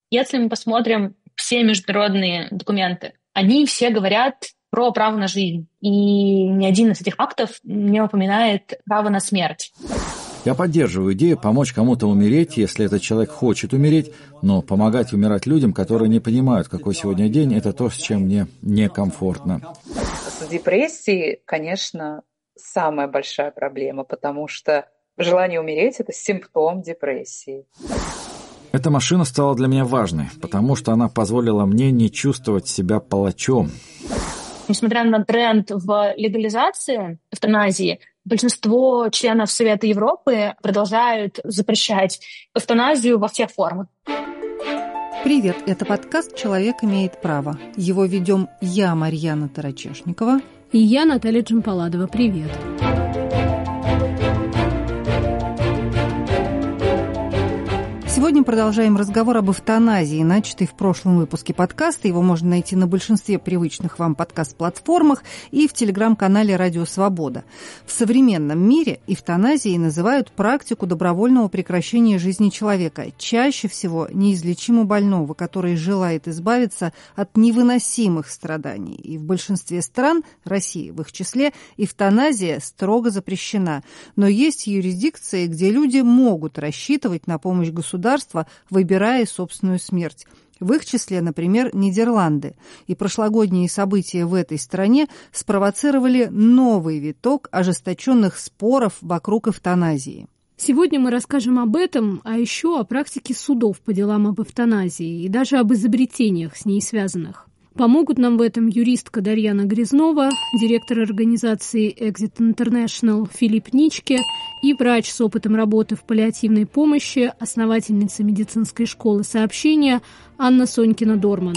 Если мы посмотрим все международные документы, они все говорят про право на жизнь. И ни один из этих актов не упоминает право на смерть. Я поддерживаю идею помочь кому-то умереть, если этот человек хочет умереть, но помогать умирать людям, которые не понимают, какой сегодня день, это то, с чем мне некомфортно. С депрессией, конечно, самая большая проблема, потому что желание умереть – это симптом депрессии. Эта машина стала для меня важной, потому что она позволила мне не чувствовать себя палачом. Несмотря на тренд в легализации эвтаназии, большинство членов Совета Европы продолжают запрещать эвтаназию во всех формах. Привет, это подкаст «Человек имеет право». Его ведем я, Марьяна Тарачешникова. И я, Наталья Джампаладова. Привет. Сегодня продолжаем разговор об эвтаназии, начатый в прошлом выпуске подкаста. Его можно найти на большинстве привычных вам подкаст-платформах и в телеграм-канале «Радио Свобода». В современном мире эвтаназией называют практику добровольного прекращения жизни человека, чаще всего неизлечимо больного, который желает избавиться от невыносимых страданий. И в большинстве стран, России в их числе, эвтаназия строго запрещена. Но есть юрисдикции, где люди могут рассчитывать на помощь государства, выбирая собственную смерть. В их числе, например, Нидерланды. И прошлогодние события в этой стране спровоцировали новый виток ожесточенных споров вокруг эвтаназии. Сегодня мы расскажем об этом, а еще о практике судов по делам об эвтаназии и даже об изобретениях с ней связанных. Помогут нам в этом юристка Дарьяна Грязнова, директор организации Exit International Филипп Ничке и врач с опытом работы в паллиативной помощи, основательница медицинской школы сообщения Анна Сонькина-Дорман.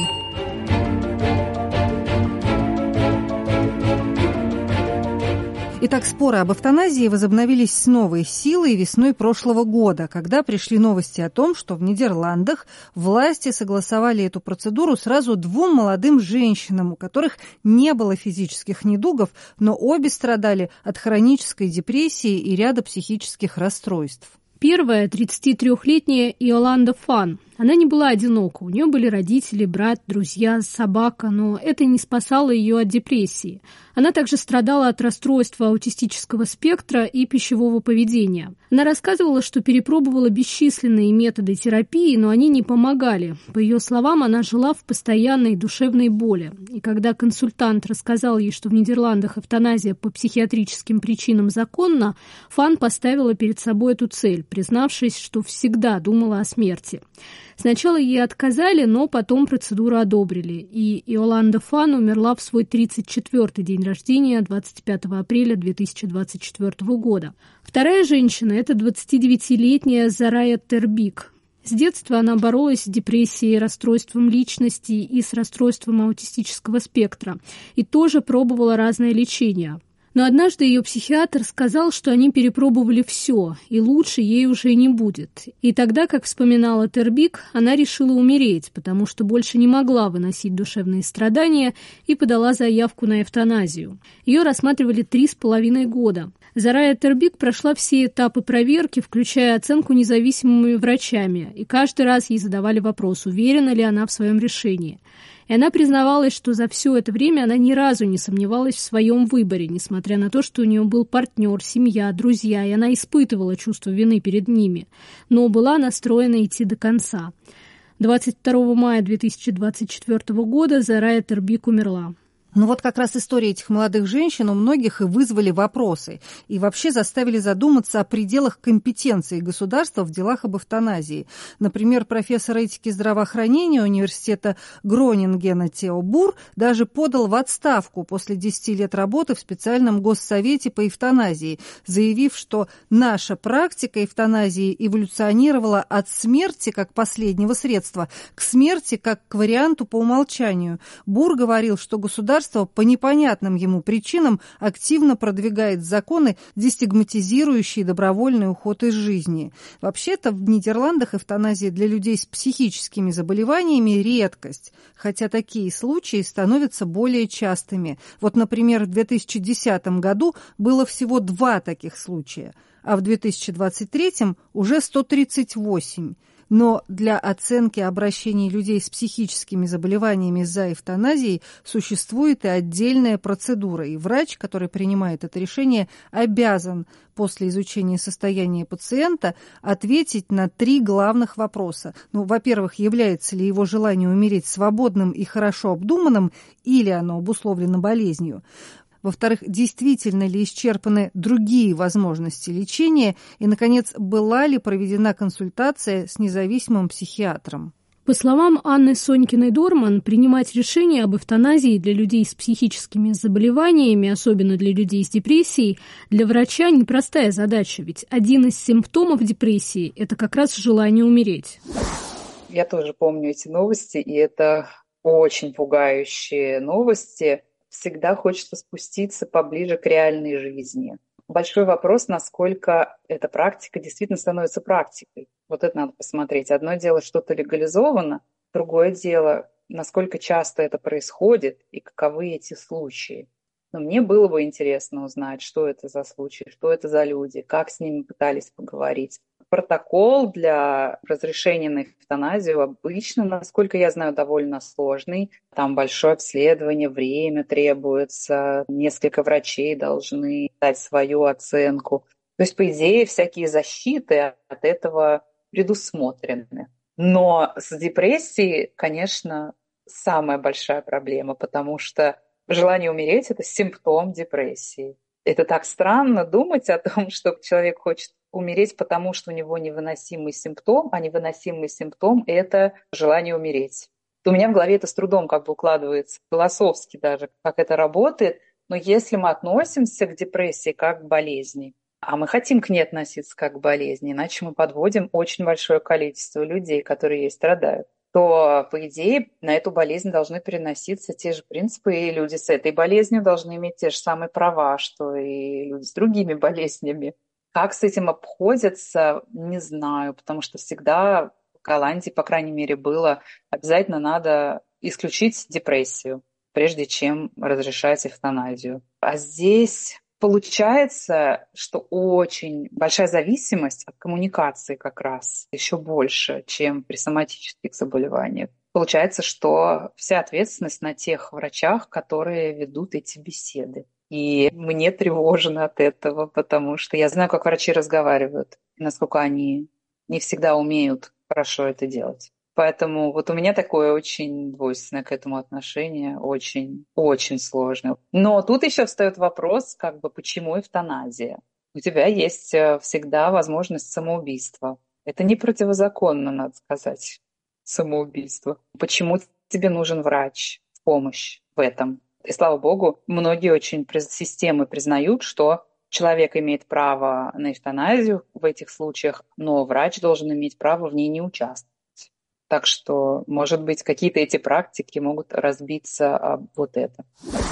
Итак, споры об эвтаназии возобновились с новой силой весной прошлого года, когда пришли новости о том, что в Нидерландах власти согласовали эту процедуру сразу двум молодым женщинам, у которых не было физических недугов, но обе страдали от хронической депрессии и ряда психических расстройств. Первая, 33-летняя Иоланда Фан. Она не была одинока, у нее были родители, брат, друзья, собака, но это не спасало ее от депрессии. Она также страдала от расстройства аутистического спектра и пищевого поведения. Она рассказывала, что перепробовала бесчисленные методы терапии, но они не помогали. По ее словам, она жила в постоянной душевной боли. И когда консультант рассказал ей, что в Нидерландах эвтаназия по психиатрическим причинам законна, Фан поставила перед собой эту цель, признавшись, что всегда думала о смерти. Сначала ей отказали, но потом процедуру одобрили, и Иоланда Фан умерла в свой 34-й день рождения 25 апреля 2024 года. Вторая женщина – это 29-летняя Зарая Тербик. С детства она боролась с депрессией, расстройством личности и с расстройством аутистического спектра, и тоже пробовала разное лечение. Но однажды ее психиатр сказал, что они перепробовали все, и лучше ей уже не будет. И тогда, как вспоминала Тербик, она решила умереть, потому что больше не могла выносить душевные страдания и подала заявку на эвтаназию. Ее рассматривали 3,5 года. Зарая Тербик прошла все этапы проверки, включая оценку независимыми врачами, и каждый раз ей задавали вопрос, уверена ли она в своем решении. И она признавалась, что за все это время она ни разу не сомневалась в своем выборе, несмотря на то, что у нее был партнер, семья, друзья, и она испытывала чувство вины перед ними, но была настроена идти до конца. 22 мая 2024 года Зарая Тербик умерла. Ну вот как раз история этих молодых женщин у многих и вызвали вопросы, и вообще заставили задуматься о пределах компетенции государства в делах об эвтаназии. Например, профессор этики здравоохранения университета Гронингена Тео Бур даже подал в отставку после 10 лет работы в специальном госсовете по эвтаназии, заявив, что наша практика эвтаназии эволюционировала от смерти как последнего средства к смерти как к варианту по умолчанию. Бур говорил, что государство по непонятным ему причинам активно продвигает законы, дестигматизирующие добровольный уход из жизни. Вообще-то в Нидерландах эвтаназия для людей с психическими заболеваниями – редкость, хотя такие случаи становятся более частыми. Вот, например, в 2010 году было всего 2 таких случая, а в 2023 уже 138. Но для оценки обращений людей с психическими заболеваниями за эвтаназией существует и отдельная процедура. И врач, который принимает это решение, обязан после изучения состояния пациента ответить на 3 главных вопроса. Во-первых, является ли его желание умереть свободным и хорошо обдуманным, или оно обусловлено болезнью. Во-вторых, действительно ли исчерпаны другие возможности лечения? И, наконец, была ли проведена консультация с независимым психиатром? По словам Анны Сонькиной-Дорман, принимать решение об эвтаназии для людей с психическими заболеваниями, особенно для людей с депрессией, для врача непростая задача, ведь один из симптомов депрессии – это как раз желание умереть. Я тоже помню эти новости, и это очень пугающие новости. Всегда хочется спуститься поближе к реальной жизни. Большой вопрос, насколько эта практика действительно становится практикой. Вот это надо посмотреть. Одно дело, что-то легализовано, другое дело, насколько часто это происходит и каковы эти случаи. Но мне было бы интересно узнать, что это за случаи, что это за люди, как с ними пытались поговорить. Протокол для разрешения на эвтаназию обычно, насколько я знаю, довольно сложный. Там большое обследование, время требуется, несколько врачей должны дать свою оценку. То есть, по идее, всякие защиты от этого предусмотрены. Но с депрессией, конечно, самая большая проблема, потому что желание умереть – это симптом депрессии. Это так странно думать о том, что человек хочет умереть, потому что у него невыносимый симптом, а невыносимый симптом – это желание умереть. У меня в голове это с трудом укладывается, философски даже, как это работает. Но если мы относимся к депрессии как к болезни, а мы хотим к ней относиться как к болезни, иначе мы подводим очень большое количество людей, которые ей страдают, то, по идее, на эту болезнь должны переноситься те же принципы, и люди с этой болезнью должны иметь те же самые права, что и люди с другими болезнями. Как с этим обходятся, не знаю, потому что всегда в Голландии, по крайней мере, было обязательно надо исключить депрессию, прежде чем разрешать эвтаназию. А здесь получается, что очень большая зависимость от коммуникации как раз еще больше, чем при соматических заболеваниях. Получается, что вся ответственность на тех врачах, которые ведут эти беседы. И мне тревожно от этого, потому что я знаю, как врачи разговаривают, и насколько они не всегда умеют хорошо это делать. Поэтому вот у меня такое очень двойственное к этому отношение, очень сложное. Но тут еще встает вопрос, почему эвтаназия? У тебя есть всегда возможность самоубийства. Это не противозаконно, надо сказать, самоубийство. Почему тебе нужен врач в помощь в этом? И слава богу, многие очень системы признают, что человек имеет право на эвтаназию в этих случаях, но врач должен иметь право в ней не участвовать. Так что, может быть, какие-то эти практики могут разбиться об вот это.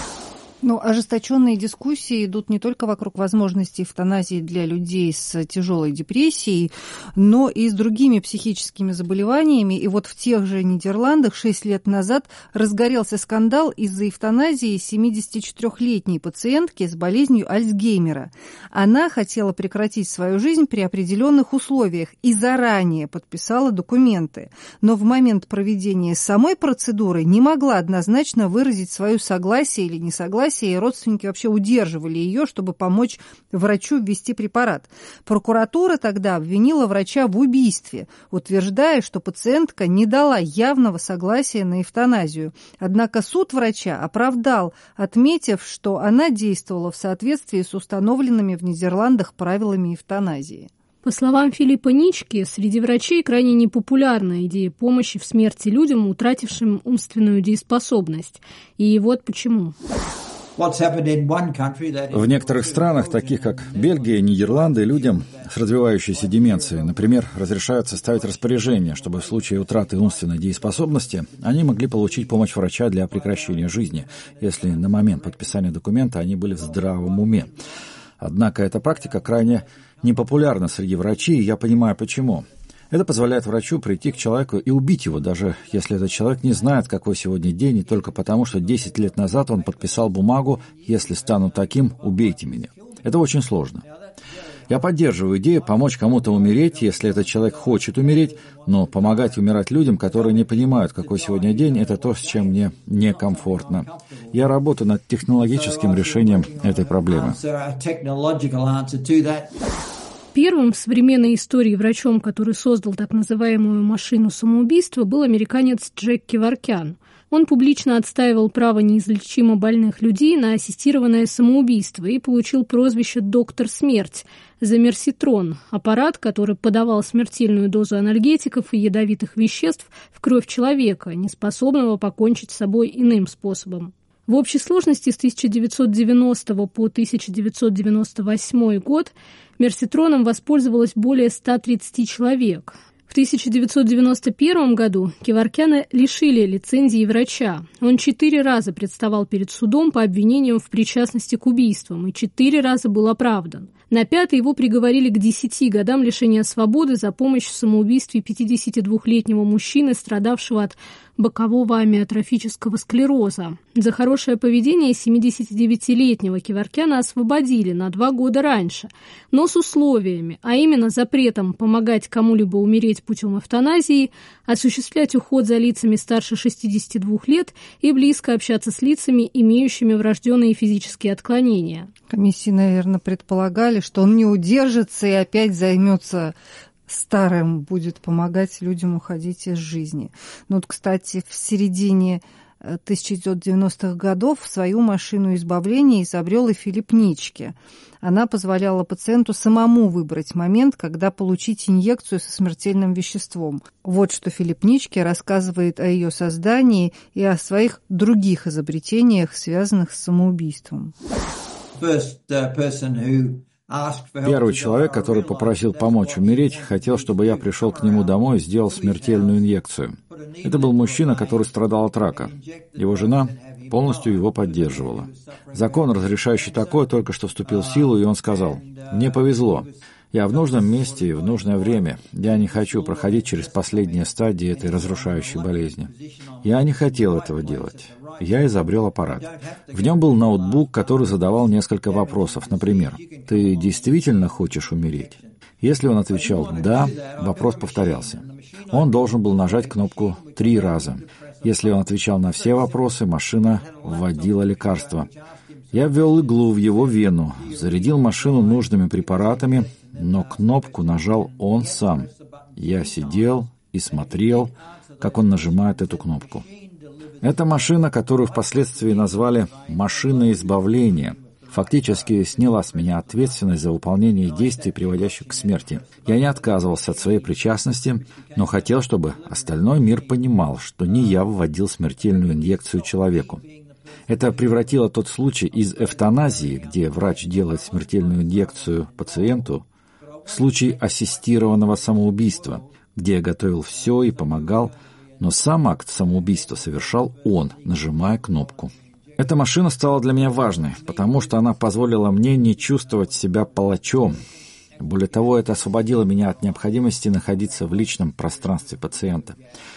Ожесточенные дискуссии идут не только вокруг возможности эвтаназии для людей с тяжелой депрессией, но и с другими психическими заболеваниями. И вот в тех же Нидерландах 6 лет назад разгорелся скандал из-за эвтаназии 74-летней пациентки с болезнью Альцгеймера. Она хотела прекратить свою жизнь при определенных условиях и заранее подписала документы. Но в момент проведения самой процедуры не могла однозначно выразить свое согласие или несогласие, и родственники вообще удерживали ее, чтобы помочь врачу ввести препарат. Прокуратура тогда обвинила врача в убийстве, утверждая, что пациентка не дала явного согласия на эвтаназию. Однако суд врача оправдал, отметив, что она действовала в соответствии с установленными в Нидерландах правилами эвтаназии. По словам Филиппа Нички, среди врачей крайне непопулярна идея помощи в смерти людям, утратившим умственную дееспособность. И вот почему. В некоторых странах, таких как Бельгия и Нидерланды, людям с развивающейся деменцией, например, разрешают составить распоряжение, чтобы в случае утраты умственной дееспособности они могли получить помощь врача для прекращения жизни, если на момент подписания документа они были в здравом уме. Однако эта практика крайне непопулярна среди врачей, и я понимаю почему. Это позволяет врачу прийти к человеку и убить его, даже если этот человек не знает, какой сегодня день, и только потому, что 10 лет назад он подписал бумагу «Если стану таким, убейте меня». Это очень сложно. Я поддерживаю идею помочь кому-то умереть, если этот человек хочет умереть, но помогать умирать людям, которые не понимают, какой сегодня день, это то, с чем мне некомфортно. Я работаю над технологическим решением этой проблемы. Первым в современной истории врачом, который создал так называемую машину самоубийства, был американец Джек Кеваркян. Он публично отстаивал право неизлечимо больных людей на ассистированное самоубийство и получил прозвище «Доктор Смерть» за мерситрон, аппарат, который подавал смертельную дозу анальгетиков и ядовитых веществ в кровь человека, неспособного покончить с собой иным способом. В общей сложности с 1990 по 1998 год мерситроном воспользовалось более 130 человек. В 1991 году Кеваркяна лишили лицензии врача. Он 4 раза представал перед судом по обвинениям в причастности к убийствам и 4 раза был оправдан. На 5-й его приговорили к 10 годам лишения свободы за помощь в самоубийстве 52-летнего мужчины, страдавшего от бокового амиотрофического склероза. За хорошее поведение 79-летнего Кеваркяна освободили на 2 года раньше, но с условиями, а именно запретом помогать кому-либо умереть путем эвтаназии, осуществлять уход за лицами старше 62 лет и близко общаться с лицами, имеющими врожденные физические отклонения. Комиссии, наверное, предполагали, что он не удержится и опять займется старым, будет помогать людям уходить из жизни. Ну вот, кстати, в середине 1990-х годов свою машину избавления изобрел и Филипп Нитschke. Она позволяла пациенту самому выбрать момент, когда получить инъекцию со смертельным веществом. Вот что Филипп Нитschke рассказывает о ее создании и о своих других изобретениях, связанных с самоубийством. Первый человек, который попросил помочь умереть, хотел, чтобы я пришел к нему домой и сделал смертельную инъекцию. Это был мужчина, который страдал от рака. Его жена полностью его поддерживала. Закон, разрешающий такое, только что вступил в силу, и он сказал: «Мне повезло. Я в нужном месте и в нужное время. Я не хочу проходить через последние стадии этой разрушающей болезни». Я не хотел этого делать. Я изобрел аппарат. В нем был ноутбук, который задавал несколько вопросов. Например, «Ты действительно хочешь умереть?» Если он отвечал «да», вопрос повторялся. Он должен был нажать кнопку 3 раза. Если он отвечал на все вопросы, машина вводила лекарство. Я ввел иглу в его вену, зарядил машину нужными препаратами, но кнопку нажал он сам. Я сидел и смотрел, как он нажимает эту кнопку. Это машина, которую впоследствии назвали «машина избавления», фактически сняла с меня ответственность за выполнение действий, приводящих к смерти. Я не отказывался от своей причастности, но хотел, чтобы остальной мир понимал, что не я вводил смертельную инъекцию человеку. Это превратило тот случай из эвтаназии, где врач делает смертельную инъекцию пациенту, в случай ассистированного самоубийства, где я готовил все и помогал, но сам акт самоубийства совершал он, нажимая кнопку. Эта машина стала для меня важной, потому что она позволила мне не чувствовать себя палачом. Более того, это освободило меня от необходимости находиться в личном пространстве пациента.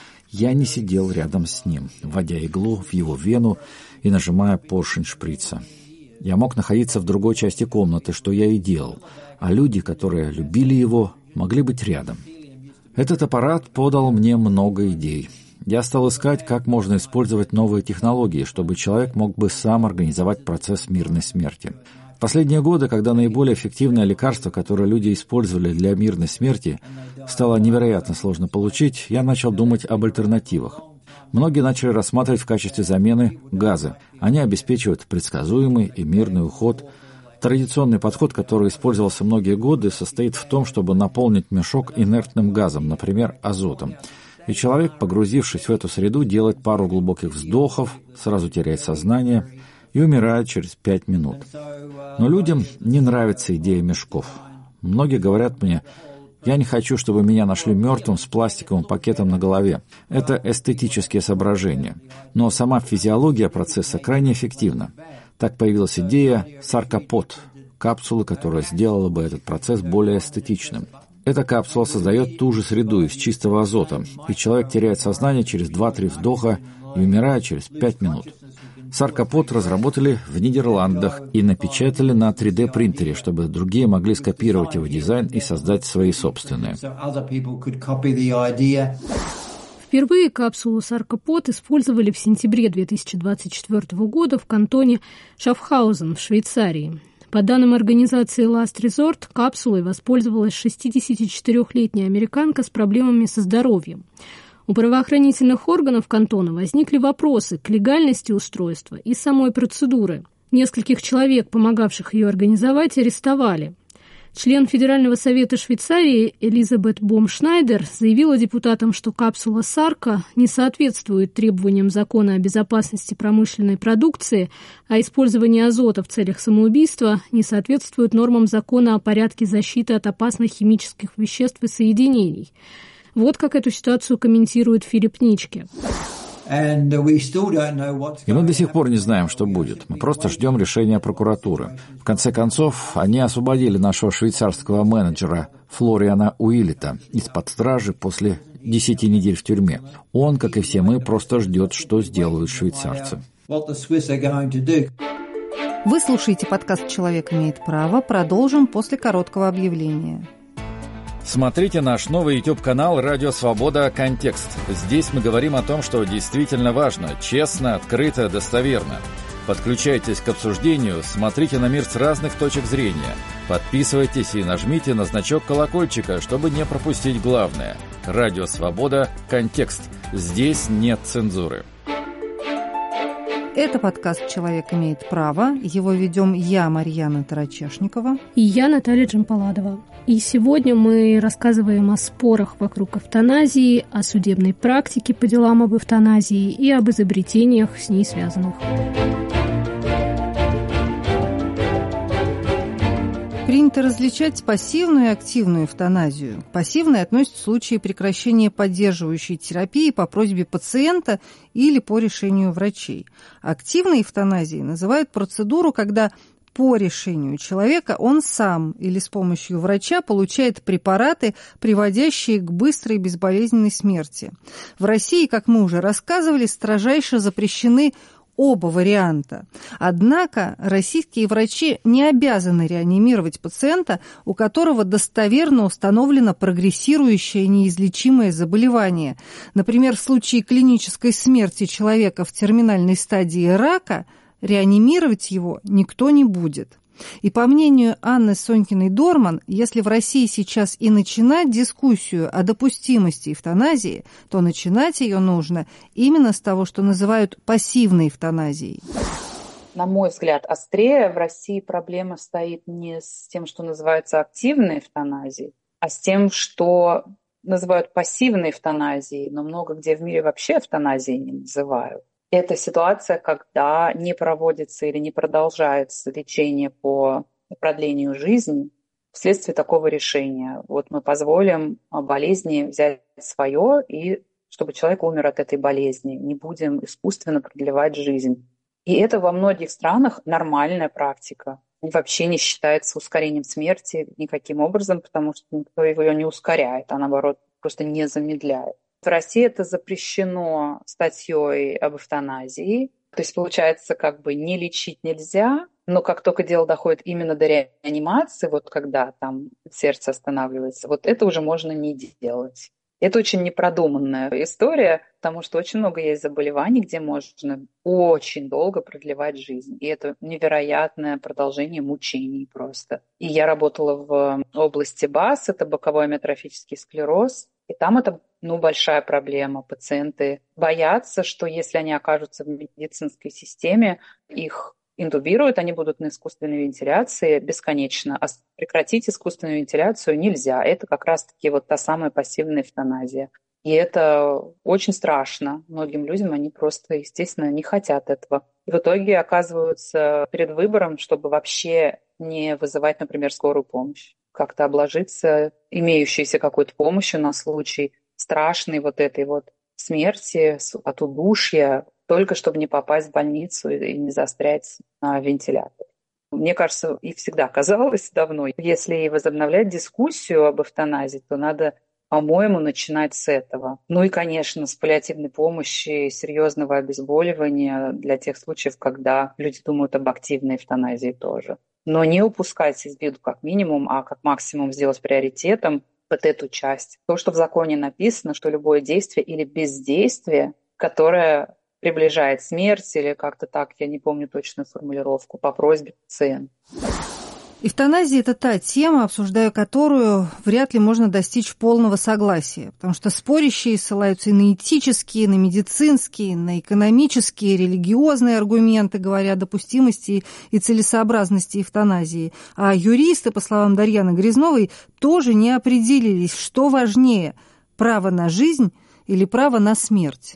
Я не сидел рядом с ним, вводя иглу в его вену и нажимая поршень шприца. Я мог находиться в другой части комнаты, что я и делал, а люди, которые любили его, могли быть рядом. Этот аппарат подал мне много идей. Я стал искать, как можно использовать новые технологии, чтобы человек мог бы сам организовать процесс мирной смерти. В последние годы, когда наиболее эффективное лекарство, которое люди использовали для мирной смерти, стало невероятно сложно получить, я начал думать об альтернативах. Многие начали рассматривать в качестве замены газы. Они обеспечивают предсказуемый и мирный уход. Традиционный подход, который использовался многие годы, состоит в том, чтобы наполнить мешок инертным газом, например, азотом. И человек, погрузившись в эту среду, делает пару глубоких вздохов, сразу теряет сознание и умирает через 5 минут. Но людям не нравится идея мешков. Многие говорят мне: «Я не хочу, чтобы меня нашли мертвым с пластиковым пакетом на голове». Это эстетические соображения. Но сама физиология процесса крайне эффективна. Так появилась идея саркопод, капсулы, которая сделала бы этот процесс более эстетичным. Эта капсула создает ту же среду из чистого азота, и человек теряет сознание через 2-3 вдоха и умирает через 5 минут. Саркопод разработали в Нидерландах и напечатали на 3D-принтере, чтобы другие могли скопировать его дизайн и создать свои собственные. Впервые капсулу «Саркопод» использовали в сентябре 2024 года в кантоне Шафхаузен в Швейцарии. По данным организации Last Resort, капсулой воспользовалась 64-летняя американка с проблемами со здоровьем. У правоохранительных органов кантона возникли вопросы к легальности устройства и самой процедуры. Нескольких человек, помогавших ее организовать, арестовали. Член Федерального совета Швейцарии Элизабет Бомшнайдер заявила депутатам, что капсула «Сарка» не соответствует требованиям закона о безопасности промышленной продукции, а использование азота в целях самоубийства не соответствует нормам закона о порядке защиты от опасных химических веществ и соединений. Вот как эту ситуацию комментирует Филипп Ничке. И мы до сих пор не знаем, что будет. Мы просто ждем решения прокуратуры. В конце концов, они освободили нашего швейцарского менеджера Флориана Уиллета из-под стражи после 10 недель в тюрьме. Он, как и все мы, просто ждет, что сделают швейцарцы. Вы слушаете подкаст «Человек имеет право». Продолжим после короткого объявления. Смотрите наш новый YouTube-канал «Радио Свобода. Контекст». Здесь мы говорим о том, что действительно важно, честно, открыто, достоверно. Подключайтесь к обсуждению, смотрите на мир с разных точек зрения. Подписывайтесь и нажмите на значок колокольчика, чтобы не пропустить главное. «Радио Свобода. Контекст». Здесь нет цензуры. Это подкаст «Человек имеет право». Его ведем я, Марьяна Тарачешникова. И я, Наталья Джампаладова. И сегодня мы рассказываем о спорах вокруг эвтаназии, о судебной практике по делам об эвтаназии и об изобретениях с ней связанных. Принято различать пассивную и активную эвтаназию. К пассивной относятся случаи прекращения поддерживающей терапии по просьбе пациента или по решению врачей. Активной эвтаназией называют процедуру, когда по решению человека он сам или с помощью врача получает препараты, приводящие к быстрой безболезненной смерти. В России, как мы уже рассказывали, строжайше запрещены оба варианта. Однако российские врачи не обязаны реанимировать пациента, у которого достоверно установлено прогрессирующее неизлечимое заболевание. Например, в случае клинической смерти человека в терминальной стадии рака реанимировать его никто не будет. И по мнению Анны Сонькиной-Дорман, если в России сейчас и начинать дискуссию о допустимости эвтаназии, то начинать ее нужно именно с того, что называют пассивной эвтаназией. На мой взгляд, острее в России проблема стоит не с тем, что называется активной эвтаназией, а с тем, что называют пассивной эвтаназией, но много где в мире вообще эвтаназией не называют. Это ситуация, когда не проводится или не продолжается лечение по продлению жизни вследствие такого решения. Вот мы позволим болезни взять свое, и чтобы человек умер от этой болезни, не будем искусственно продлевать жизнь. И это во многих странах нормальная практика. И вообще не считается ускорением смерти никаким образом, потому что никто его не ускоряет, а наоборот просто не замедляет. В России это запрещено статьей об эвтаназии. То есть, получается, как бы не лечить нельзя, но как только дело доходит именно до реанимации, вот когда там сердце останавливается, вот это уже можно не делать. Это очень непродуманная история, потому что очень много есть заболеваний, где можно очень долго продлевать жизнь. И это невероятное продолжение мучений просто. И я работала в области БАС, это боковой амиотрофический склероз. И там это большая проблема. Пациенты боятся, что если они окажутся в медицинской системе, их интубируют, они будут на искусственной вентиляции бесконечно. А прекратить искусственную вентиляцию нельзя. Это как раз-таки вот та самая пассивная эвтаназия. И это очень страшно. Многим людям они просто, естественно, не хотят этого. И в итоге оказываются перед выбором, чтобы вообще не вызывать, например, скорую помощь. Как-то обложиться имеющейся какой-то помощью на случай страшной вот этой вот смерти от удушья, только чтобы не попасть в больницу и не застрять на вентиляторе. Мне кажется, и всегда казалось давно, если возобновлять дискуссию об эвтаназии, то надо по-моему, начинать с этого. Ну и, конечно, с паллиативной помощи, серьезного обезболивания для тех случаев, когда люди думают об активной эвтаназии тоже. Но не упускать из виду как минимум, а как максимум сделать приоритетом вот эту часть. То, что в законе написано, что любое действие или бездействие, которое приближает смерть или как-то так, я не помню точную формулировку, по просьбе пациента. Эвтаназия – это та тема, обсуждая которую вряд ли можно достичь полного согласия, потому что спорящие ссылаются и на этические, на медицинские, на экономические, религиозные аргументы, говоря о допустимости и целесообразности эвтаназии. А юристы, по словам Дарьяны Грязновой, тоже не определились, что важнее – право на жизнь или право на смерть.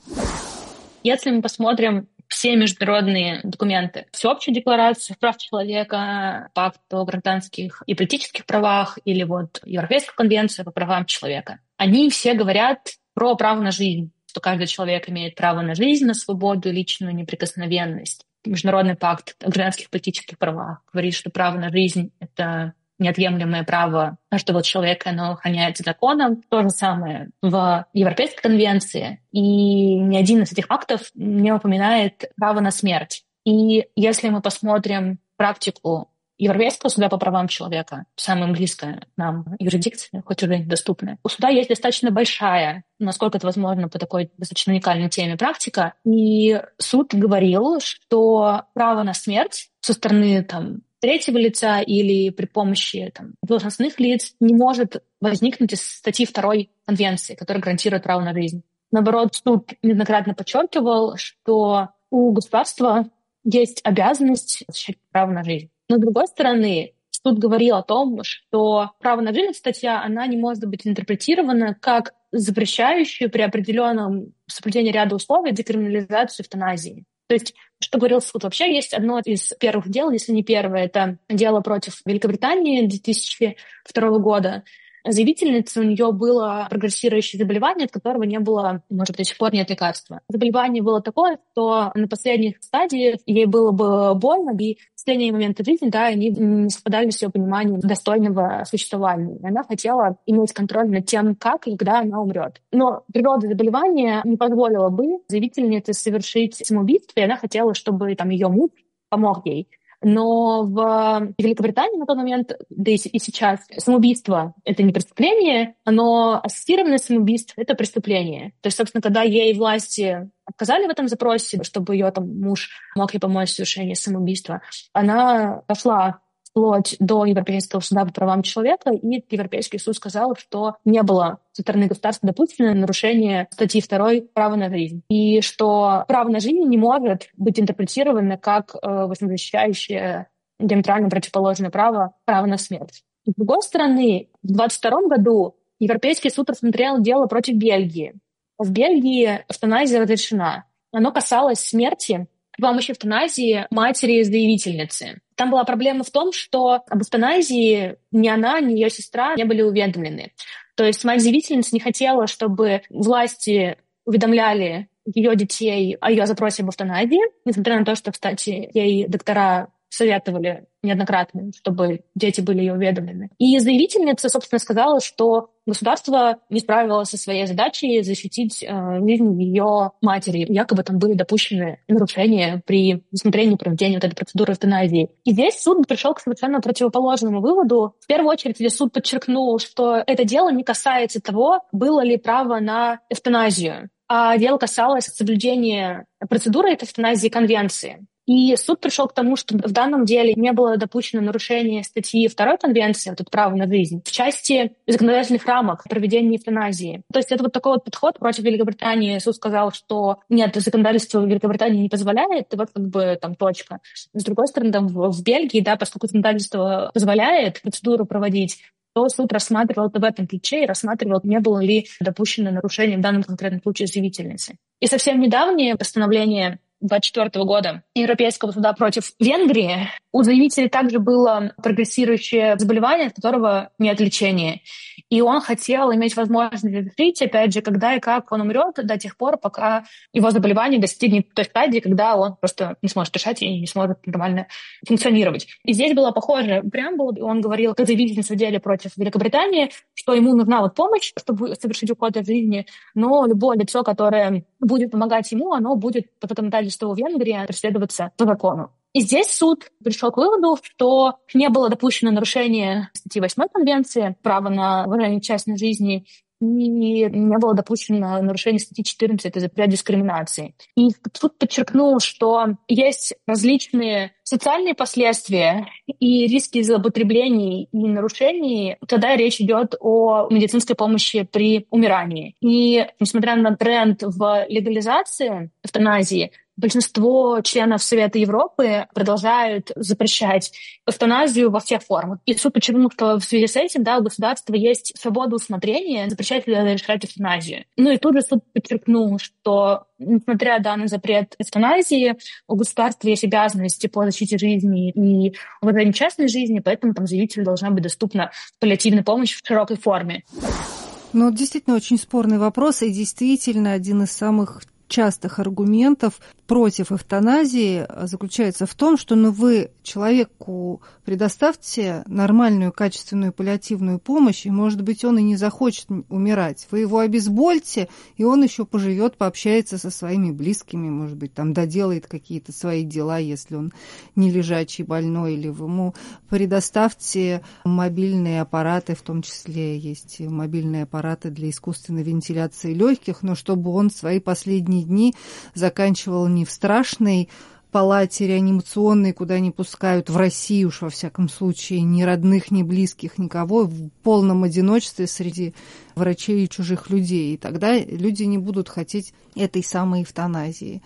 Если мы посмотрим все международные документы, Всеобщую декларацию прав человека, Пакт о гражданских и политических правах или вот Европейскую конвенцию по правам человека, они все говорят про право на жизнь, что каждый человек имеет право на жизнь, на свободу, личную неприкосновенность. Международный пакт о гражданских и политических правах говорит, что право на жизнь — это неотъемлемое право каждого человека, оно охраняется законом. То же самое в Европейской конвенции. И ни один из этих актов не упоминает право на смерть. И если мы посмотрим практику Европейского суда по правам человека, самая близкая нам юрисдикция, хоть уже недоступная, у суда есть достаточно большая, насколько это возможно по такой достаточно уникальной теме, практика. И суд говорил, что право на смерть со стороны третьего лица или при помощи должностных лиц не может возникнуть из статьи 2 Конвенции, которая гарантирует право на жизнь. Наоборот, суд неоднократно подчеркивал, что у государства есть обязанность защищать право на жизнь. Но с другой стороны, суд говорил о том, что право на жизнь, статья, она не может быть интерпретирована как запрещающую при определенном соблюдении ряда условий декриминализацию эвтаназии. То есть, что говорил суд? Вообще есть одно из первых дел, если не первое, это дело против Великобритании 2002 года. Заявительница, у нее было прогрессирующее заболевание, от которого не было, может быть, до сих пор нет лекарства. Заболевание было такое, что на последних стадиях ей было бы больно, и в последние моменты жизни, они не совпадали с ее пониманием достойного существования. И она хотела иметь контроль над тем, как и когда она умрет. Но природа заболевания не позволила бы заявительнице совершить самоубийство, и она хотела, чтобы ее муж помог ей. Но в Великобритании на тот момент, да и сейчас, самоубийство — это не преступление, но ассистированное самоубийство — это преступление. То есть, собственно, когда ей власти отказали в этом запросе, чтобы ее муж мог ей помочь в совершении самоубийства, она пошла вплоть до Европейского суда по правам человека, и Европейский суд сказал, что не было со стороны государства допущено нарушение статьи 2 «Право на жизнь», и что право на жизнь не может быть интерпретировано как возмещающее диаметрально противоположное право на смерть. С другой стороны, в 2022 году Европейский суд рассмотрел дело против Бельгии. В Бельгии эвтаназия разрешена. Оно касалось смерти при помощи эвтаназии матери-заявительницы. Там была проблема в том, что об эвтаназии ни она, ни ее сестра не были уведомлены. То есть мать-заявительница не хотела, чтобы власти уведомляли ее детей о ее запросе об эвтаназии, несмотря на то, что, кстати, ей доктора советовали неоднократно, чтобы дети были ее уведомлены. И заявительница, собственно, сказала, что государство не справилось со своей задачей защитить жизнь ее матери. Якобы там были допущены нарушения при рассмотрении проведения вот этой процедуры эвтаназии. И здесь суд пришел к совершенно противоположному выводу. В первую очередь здесь суд подчеркнул, что это дело не касается того, было ли право на эвтаназию, а дело касалось соблюдения процедуры эвтаназии конвенции. И суд пришел к тому, что в данном деле не было допущено нарушение статьи 2 Конвенции, вот это право на жизнь, в части законодательных рамок проведения эвтаназии. То есть это вот такой вот подход против Великобритании. Суд сказал, что нет, законодательство Великобритании не позволяет, и вот точка. С другой стороны, в Бельгии, поскольку законодательство позволяет процедуру проводить, то суд рассматривал это в этом ключе и рассматривал, не было ли допущено нарушение в данном конкретном случае заявительницы. И совсем недавнее постановление 2024 года Европейского суда против Венгрии, у заявителя также было прогрессирующее заболевание, от которого нет лечения. И он хотел иметь возможность решить, опять же, когда и как он умрет до тех пор, пока его заболевание достигнет той стадии, когда он просто не сможет дышать и не сможет нормально функционировать. И здесь была похожая преамбула. Он говорил, как заявитель на суде деле против Великобритании, что ему нужна вот помощь, чтобы совершить уход из жизни, но любое лицо, которое будет помогать ему, оно будет по законодательству Венгрии преследоваться по закону. И здесь суд пришел к выводу, что не было допущено нарушение статьи 8 Конвенции «Право на выражение частной жизни», и не было допущено нарушение статьи 14, это запрет дискриминации. И суд подчеркнул, что есть различные социальные последствия и риски злоупотреблений и нарушений, когда речь идет о медицинской помощи при умирании. И несмотря на тренд в легализации эвтаназии, большинство членов Совета Европы продолжают запрещать эвтаназию во всех формах. И суд подчеркнул, что в связи с этим у государства есть свобода усмотрения запрещать или разрешать эвтаназию. И тут же суд подчеркнул, что несмотря на запрет эвтаназии, у государства есть обязанности по защите жизни и уважению частной жизни, поэтому заявителю должна быть доступна паллиативная помощь в широкой форме. Действительно очень спорный вопрос, и действительно один из самых частых аргументов против эвтаназии заключается в том, что вы человеку предоставьте нормальную, качественную паллиативную помощь, и, может быть, он и не захочет умирать. Вы его обезбольте, и он еще поживет, пообщается со своими близкими, может быть, доделает какие-то свои дела, если он не лежачий больной, или вы ему предоставьте мобильные аппараты, в том числе есть мобильные аппараты для искусственной вентиляции легких, но чтобы он свои последние дни заканчивал не в страшной палате реанимационной, куда не пускают в России уж во всяком случае ни родных, ни близких, никого, в полном одиночестве среди врачей и чужих людей. И тогда люди не будут хотеть этой самой эвтаназии.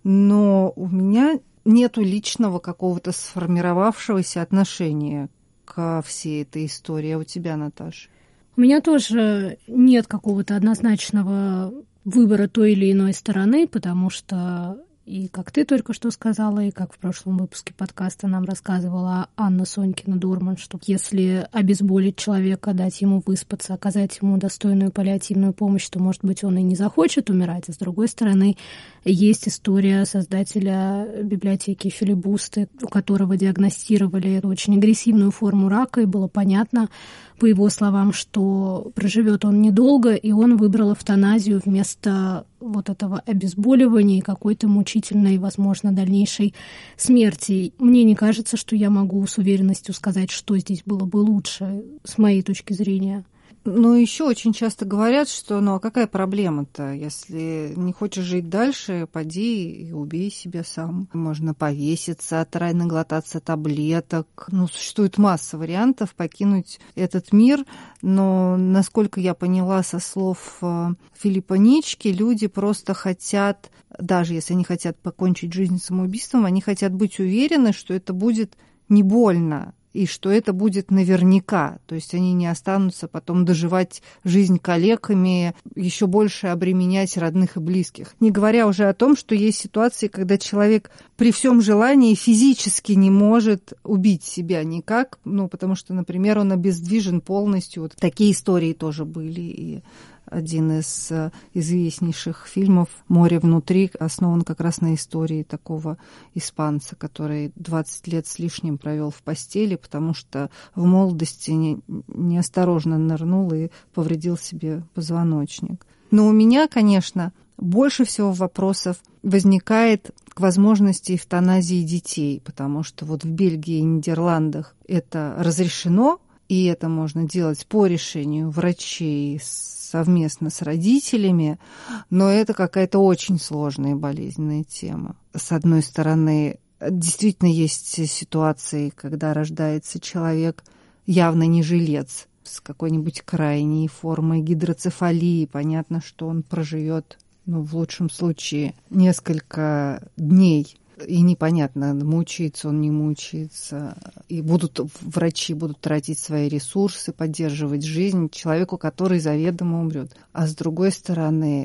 Но у меня нету личного какого-то сформировавшегося отношения ко всей этой истории. А у тебя, Наташа? У меня тоже нет какого-то однозначного выбора той или иной стороны, потому что, и как ты только что сказала, и как в прошлом выпуске подкаста нам рассказывала Анна Сонькина-Дурман, что если обезболить человека, дать ему выспаться, оказать ему достойную паллиативную помощь, то, может быть, он и не захочет умирать. А с другой стороны, есть история создателя библиотеки Филибусты, у которого диагностировали эту очень агрессивную форму рака, и было понятно, по его словам, что проживет он недолго, и он выбрал эвтаназию вместо вот этого обезболивания и какой-то мучительной, возможно, дальнейшей смерти. Мне не кажется, что я могу с уверенностью сказать, что здесь было бы лучше, с моей точки зрения. Еще очень часто говорят, что а какая проблема-то? Если не хочешь жить дальше, поди и убей себя сам. Можно повеситься, наглотаться таблеток. Существует масса вариантов покинуть этот мир, но, насколько я поняла со слов Филиппа Нички, люди просто хотят, даже если они хотят покончить жизнь самоубийством, они хотят быть уверены, что это будет не больно, и что это будет наверняка. То есть они не останутся потом доживать жизнь калеками, еще больше обременять родных и близких. Не говоря уже о том, что есть ситуации, когда человек при всем желании физически не может убить себя никак, потому что, например, он обездвижен полностью. Такие истории тоже были. И один из известнейших фильмов «Море внутри» основан как раз на истории такого испанца, который 20 лет с лишним провел в постели, потому что в молодости неосторожно нырнул и повредил себе позвоночник. Но у меня, конечно, больше всего вопросов возникает к возможности эвтаназии детей, потому что в Бельгии и Нидерландах это разрешено, и это можно делать по решению врачей совместно с родителями, но это какая-то очень сложная и болезненная тема. С одной стороны, действительно есть ситуации, когда рождается человек явно не жилец, с какой-нибудь крайней формой гидроцефалии. Понятно, что он проживет, в лучшем случае, несколько дней. И непонятно, мучается он, не мучается. И врачи будут тратить свои ресурсы, поддерживать жизнь человеку, который заведомо умрет. А с другой стороны,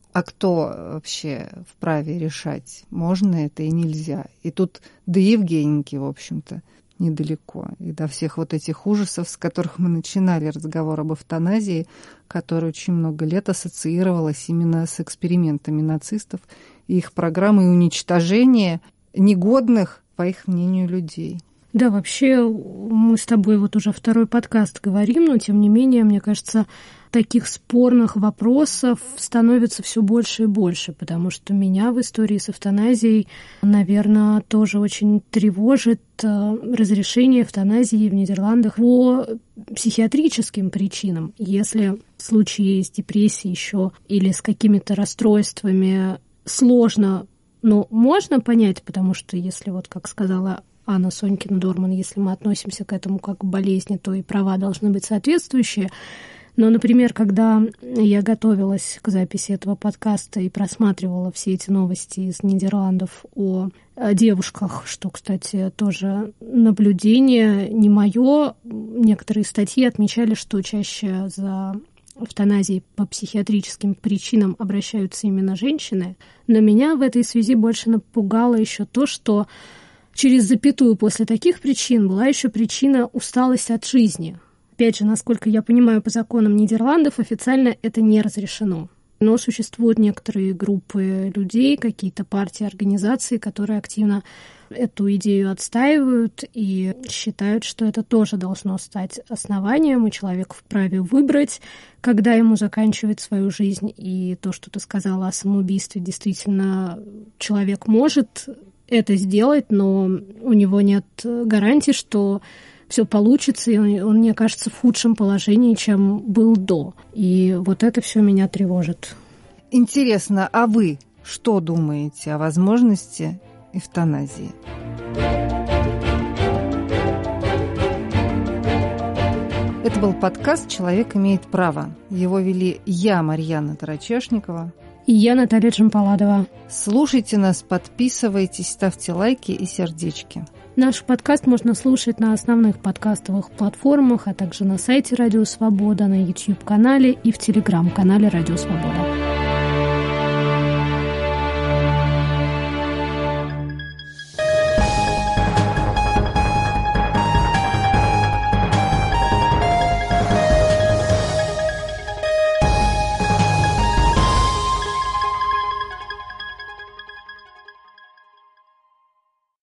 А кто вообще вправе решать, можно это и нельзя? И тут до Евгеники, в общем-то, недалеко. И до всех вот этих ужасов, с которых мы начинали разговор об эвтаназии, которая очень много лет ассоциировалась именно с экспериментами нацистов и их программой уничтожения негодных, по их мнению, людей. Да, вообще мы с тобой вот уже второй подкаст говорим, но тем не менее, мне кажется, таких спорных вопросов становится все больше и больше, потому что меня в истории с эвтаназией, наверное, тоже очень тревожит разрешение эвтаназии в Нидерландах по психиатрическим причинам. Если в случае с депрессией еще или с какими-то расстройствами сложно, но можно понять, потому что если, вот как сказала Анна Сонькина-Дорман, если мы относимся к этому как к болезни, то и права должны быть соответствующие. Но, например, когда я готовилась к записи этого подкаста и просматривала все эти новости из Нидерландов о девушках, что, кстати, тоже наблюдение не мое, некоторые статьи отмечали, что чаще за эвтаназией по психиатрическим причинам обращаются именно женщины. Но меня в этой связи больше напугало еще то, что через запятую после таких причин была еще причина усталости от жизни. Опять же, насколько я понимаю, по законам Нидерландов официально это не разрешено. Но существуют некоторые группы людей, какие-то партии, организации, которые активно эту идею отстаивают и считают, что это тоже должно стать основанием, и человек вправе выбрать, когда ему заканчивать свою жизнь. И то, что ты сказала о самоубийстве, действительно, человек может это сделать, но у него нет гарантии, что все получится, и он, мне кажется, в худшем положении, чем был до. И вот это все меня тревожит. Интересно, а вы что думаете о возможности эвтаназии? Это был подкаст «Человек имеет право». Его вели я, Марьяна Тарачешникова. И я, Наталья Джампаладова. Слушайте нас, подписывайтесь, ставьте лайки и сердечки. Наш подкаст можно слушать на основных подкастовых платформах, а также на сайте Радио Свобода, на YouTube-канале и в Telegram-канале Радио Свобода.